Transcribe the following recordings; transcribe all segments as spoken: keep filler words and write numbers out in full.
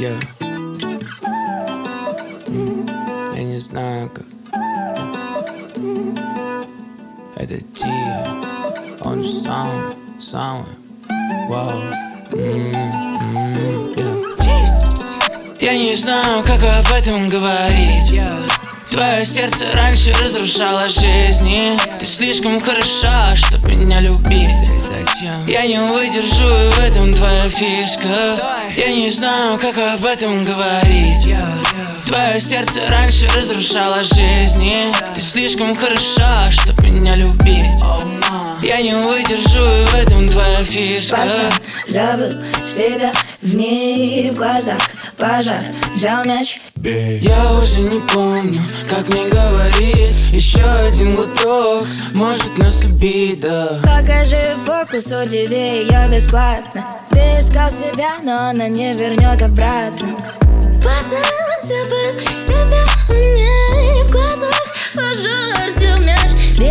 yeah. Я не знаю, как это Тиа, он же самый, самый, вау. Mm-hmm, yeah. Я не знаю, как об этом говорить. Твое сердце раньше разрушало жизни. Ты слишком хороша, чтоб меня любить. Зачем? Я не выдержу, и в этом твоя фишка. Я не знаю, как об этом говорить. Твое сердце раньше разрушало жизни. Ты слишком хороша, чтоб меня любить. Я не выдержу, и в этом твоя фишка. Пацан забыл себя в ней, в глазах пожар, взял мяч. Я уже не помню, как мне говорить. Еще один глоток может нас убить, да. Покажи фокус, удиви ее бесплатно. Ты искал себя, но она не вернет обратно. Пацан забыл себя в ней, в глазах пожар, взял мяч.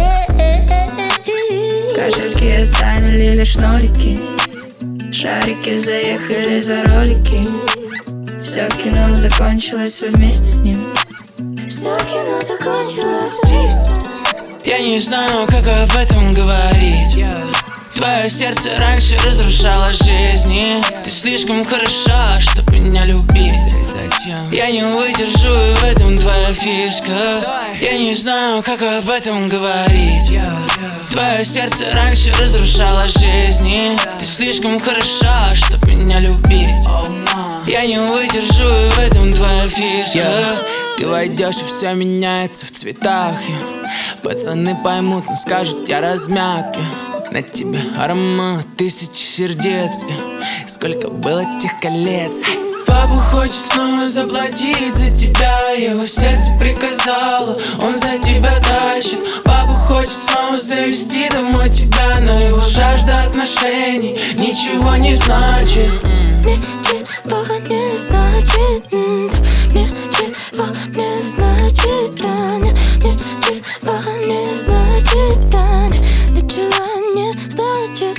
Кошельки оставили лишь нолики, шарики заехали за ролики. Все кино закончилось, вы вместе с ним. Все кино закончилось. Я не знаю, как об этом говорить. Твое сердце раньше разрушало жизни. Ты слишком хороша, чтоб меня любить. Зачем? Я не выдержу, и в этом твоя фишка. Я не знаю, как об этом говорить. Твое сердце раньше разрушало жизни. Ты слишком хороша, чтоб меня любить. Я не выдержу, и в этом твоя фишка. yeah. Ты войдешь, и все меняется в цветах, yeah. Пацаны поймут, но скажут, я размяк, yeah. На тебе аромат тысячи сердец, yeah. Сколько было тех колец. Папа хочет снова заплатить за тебя. Его сердце приказало, он за тебя тащит. Папа хочет снова завести домой тебя, но его жажда отношений ничего не значит. Ничего не значит, ничего не значит, Таня. Ничего не значит, Таня. Ничего не значит.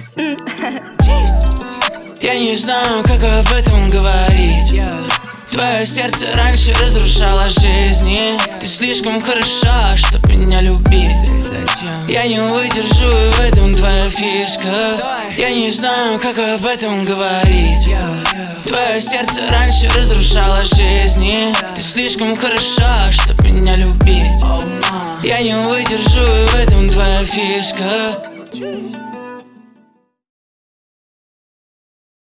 Я не знаю, как об этом говорить. Твое сердце раньше разрушало жизни. Ты слишком хороша, чтоб меня любить. Зачем? Я не выдержу, и в этом твоя фишка. Я не знаю, как об этом говорить. Твое сердце раньше разрушало жизни. Ты слишком хороша, чтоб меня любить. Я не выдержу, и в этом твоя фишка.